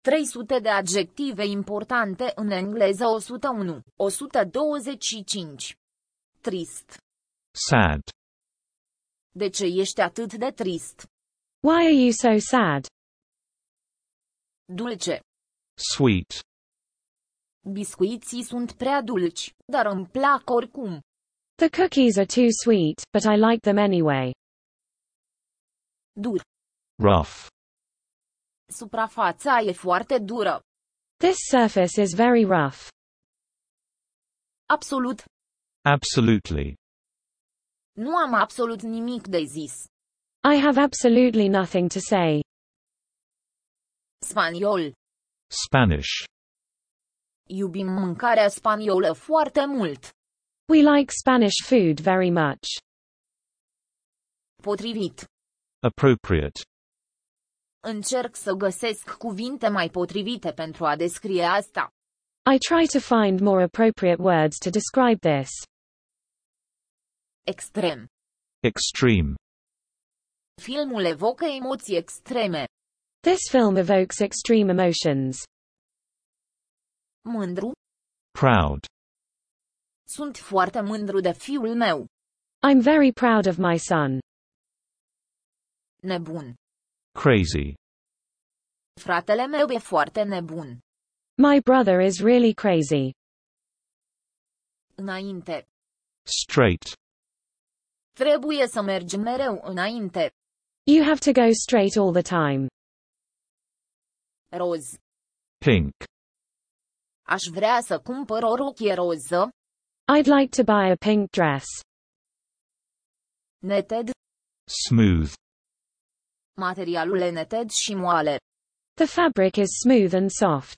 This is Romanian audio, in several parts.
300 de adjective importante în engleză 101, 125. Trist. Sad. De ce ești atât de trist? Why are you so sad? Dulce. Sweet. Biscuiții sunt prea dulci, dar îmi plac oricum. The cookies are too sweet, but I like them anyway. Dur. Rough. Suprafața e foarte dură. This surface is very rough. Absolut. Absolutely. Nu am absolut nimic de zis. I have absolutely nothing to say. Spaniol. Spanish. Iubim mâncarea spaniolă foarte mult. We like Spanish food very much. Potrivit. Appropriate. Încerc să găsesc cuvinte mai potrivite pentru a descrie asta. I try to find more appropriate words to describe this. Extrem. Extreme. Filmul evocă emoții extreme. This film evokes extreme emotions. Mândru. Proud. Sunt foarte mândru de fiul meu. I'm very proud of my son. Nebun. Crazy. Fratele meu e foarte nebun. My brother is really crazy. Înainte. Straight. Trebuie să mergem mereu înainte. You have to go straight all the time. Roz. Pink. Aș vrea să cumpăr o rochie roză. I'd like to buy a pink dress. Neted. Smooth. Materialul e neted și moale. The fabric is smooth and soft.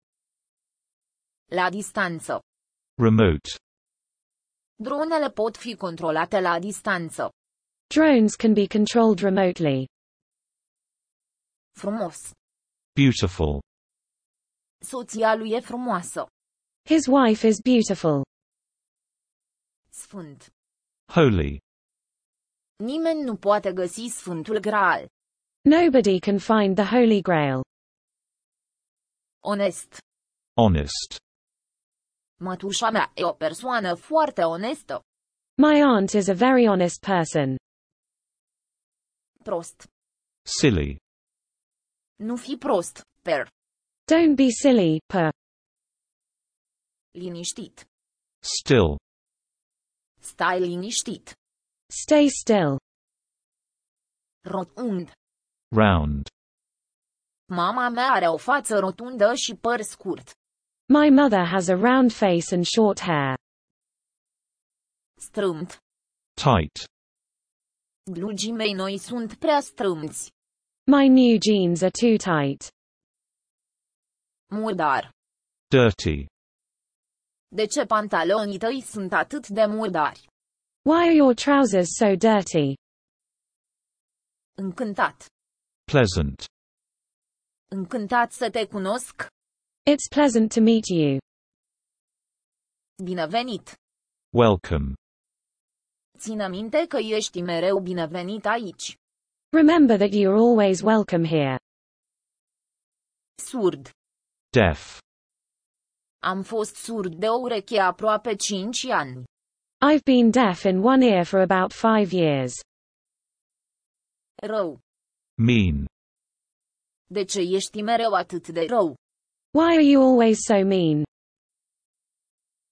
La distanță. Remote. Dronele pot fi controlate la distanță. Drones can be controlled remotely. Frumos. Beautiful. Soția lui e frumoasă. His wife is beautiful. Sfânt. Holy. Nimeni nu poate găsi Sfântul Graal. Nobody can find the Holy Grail. Onest. Honest. Mătușa mea e o persoană foarte onestă. My aunt is a very honest person. Prost. Silly. Nu fi prost, per. Don't be silly, per. Liniștit. Still. Stai liniștit. Stay still. Rotund. Round. Mama mea are o față rotundă și păr scurt. My mother has a round face and short hair. Strâmt. Tight. Glugii mei noi sunt prea strâmți. My new jeans are too tight. Murdar. Dirty. De ce pantalonii tăi sunt atât de murdari? Why are your trousers so dirty? Încântat. Pleasant. Încântat să te cunosc. It's pleasant to meet you. Binevenit. Welcome. Ține minte că ești mereu binevenit aici. Remember that you are always welcome here. Surd. Deaf. Am fost surd de o ureche aproape 5 ani. I've been deaf in one ear for about 5 years. Rău. Mean. De ce ești mereu atât de rău? Why are you always so mean?